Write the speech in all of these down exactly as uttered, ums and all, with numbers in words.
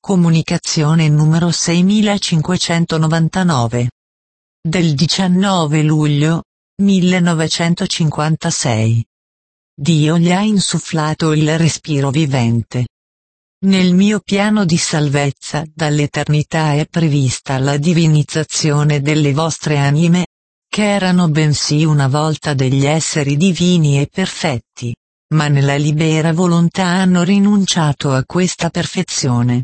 Comunicazione numero seimilacinquecentonovantanove. Del diciannove luglio millenovecentocinquantasei. Dio gli ha insufflato il respiro vivente. Nel mio piano di salvezza dall'eternità è prevista la divinizzazione delle vostre anime, che erano bensì una volta degli esseri divini e perfetti, ma nella libera volontà hanno rinunciato a questa perfezione.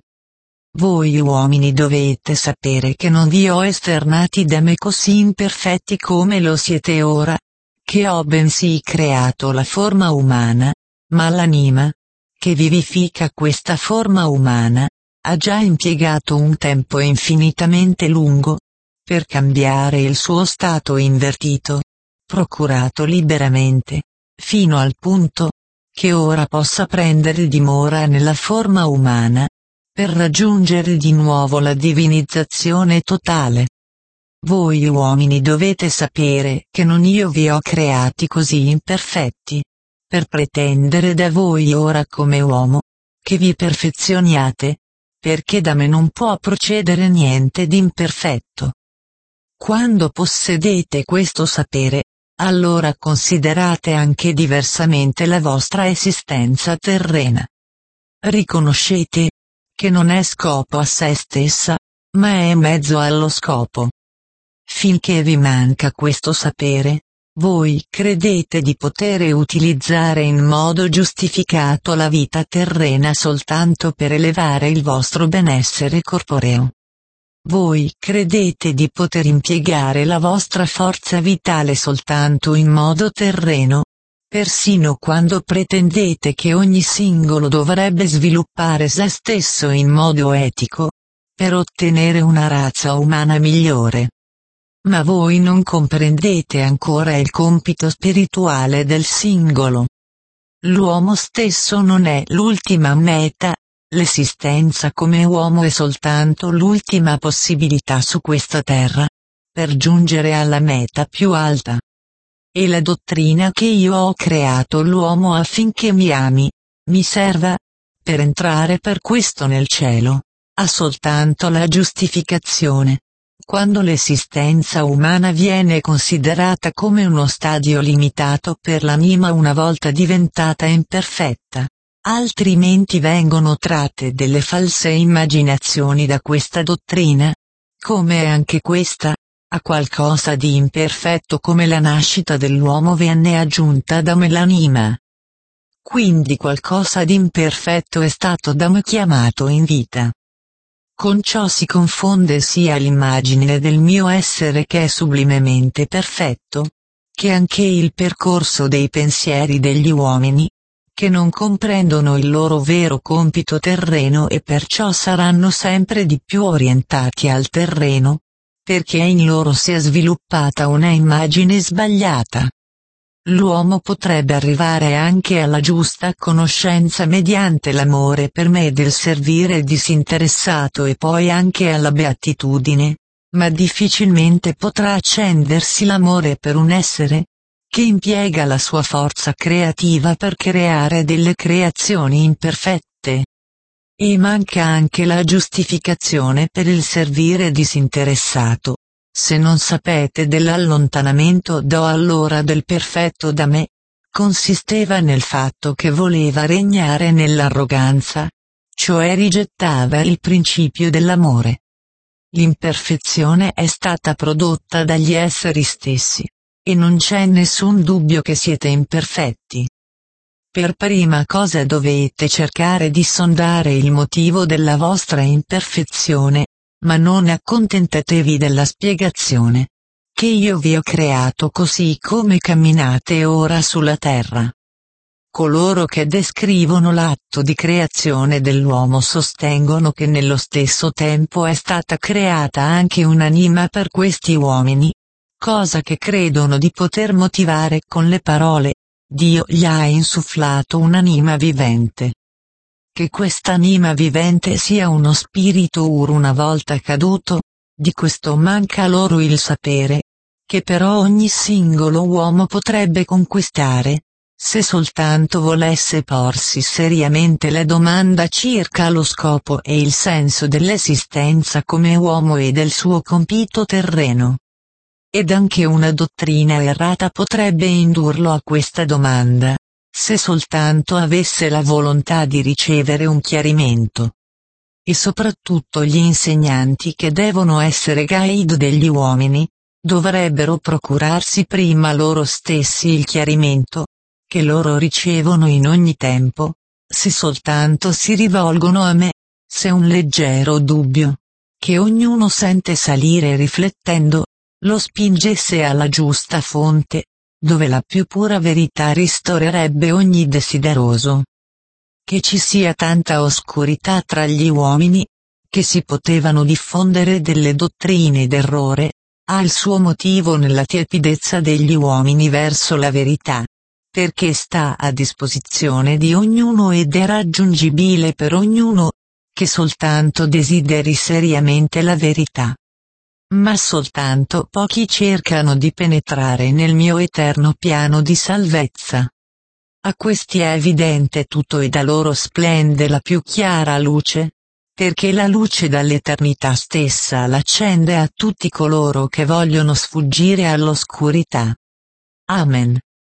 Voi uomini dovete sapere che non vi ho esternati da me così imperfetti come lo siete ora, che ho bensì creato la forma umana, ma l'anima, che vivifica questa forma umana, ha già impiegato un tempo infinitamente lungo, per cambiare il suo stato invertito, procurato liberamente, fino al punto, che ora possa prendere dimora nella forma umana, per raggiungere di nuovo la divinizzazione totale. Voi uomini dovete sapere che non io vi ho creati così imperfetti, per pretendere da voi ora come uomo, che vi perfezioniate, perché da me non può procedere niente d'imperfetto. Quando possedete questo sapere, allora considerate anche diversamente la vostra esistenza terrena. Riconoscete che non è scopo a sé stessa, ma è mezzo allo scopo. Finché vi manca questo sapere, voi credete di poter utilizzare in modo giustificato la vita terrena soltanto per elevare il vostro benessere corporeo. Voi credete di poter impiegare la vostra forza vitale soltanto in modo terreno, persino quando pretendete che ogni singolo dovrebbe sviluppare se stesso in modo etico, per ottenere una razza umana migliore. Ma voi non comprendete ancora il compito spirituale del singolo. L'uomo stesso non è l'ultima meta, l'esistenza come uomo è soltanto l'ultima possibilità su questa terra, per giungere alla meta più alta. E la dottrina che io ho creato l'uomo affinché mi ami, mi serva, per entrare per questo nel cielo, ha soltanto la giustificazione. Quando l'esistenza umana viene considerata come uno stadio limitato per l'anima una volta diventata imperfetta, altrimenti vengono tratte delle false immaginazioni da questa dottrina, come anche questa, a qualcosa di imperfetto come la nascita dell'uomo venne aggiunta da me l'anima. Quindi qualcosa di imperfetto è stato da me chiamato in vita. Con ciò si confonde sia l'immagine del mio essere che è sublimemente perfetto, che anche il percorso dei pensieri degli uomini, che non comprendono il loro vero compito terreno e perciò saranno sempre di più orientati al terreno, perché in loro si è sviluppata una immagine sbagliata. L'uomo potrebbe arrivare anche alla giusta conoscenza mediante l'amore per me del servire disinteressato e poi anche alla beatitudine, ma difficilmente potrà accendersi l'amore per un essere, che impiega la sua forza creativa per creare delle creazioni imperfette. E manca anche la giustificazione per il servire disinteressato. Se non sapete dell'allontanamento do allora del perfetto da me, consisteva nel fatto che voleva regnare nell'arroganza, cioè rigettava il principio dell'amore. L'imperfezione è stata prodotta dagli esseri stessi, e non c'è nessun dubbio che siete imperfetti. Per prima cosa dovete cercare di sondare il motivo della vostra imperfezione, ma non accontentatevi della spiegazione, che io vi ho creato così come camminate ora sulla terra. Coloro che descrivono l'atto di creazione dell'uomo sostengono che nello stesso tempo è stata creata anche un'anima per questi uomini, cosa che credono di poter motivare con le parole: Dio gli ha insufflato un'anima vivente. Che quest'anima vivente sia uno spirito ur una volta caduto, di questo manca loro il sapere, che però ogni singolo uomo potrebbe conquistare, se soltanto volesse porsi seriamente la domanda circa lo scopo e il senso dell'esistenza come uomo e del suo compito terreno. Ed anche una dottrina errata potrebbe indurlo a questa domanda, se soltanto avesse la volontà di ricevere un chiarimento. E soprattutto gli insegnanti, che devono essere guide degli uomini, dovrebbero procurarsi prima loro stessi il chiarimento, che loro ricevono in ogni tempo, se soltanto si rivolgono a me, se un leggero dubbio, che ognuno sente salire riflettendo, lo spingesse alla giusta fonte, dove la più pura verità ristorerebbe ogni desideroso. Che ci sia tanta oscurità tra gli uomini, che si potevano diffondere delle dottrine d'errore, ha il suo motivo nella tiepidezza degli uomini verso la verità, perché sta a disposizione di ognuno ed è raggiungibile per ognuno, che soltanto desideri seriamente la verità. Ma soltanto pochi cercano di penetrare nel mio eterno piano di salvezza. A questi è evidente tutto e da loro splende la più chiara luce, perché la luce dall'eternità stessa l'accende a tutti coloro che vogliono sfuggire all'oscurità. Amen.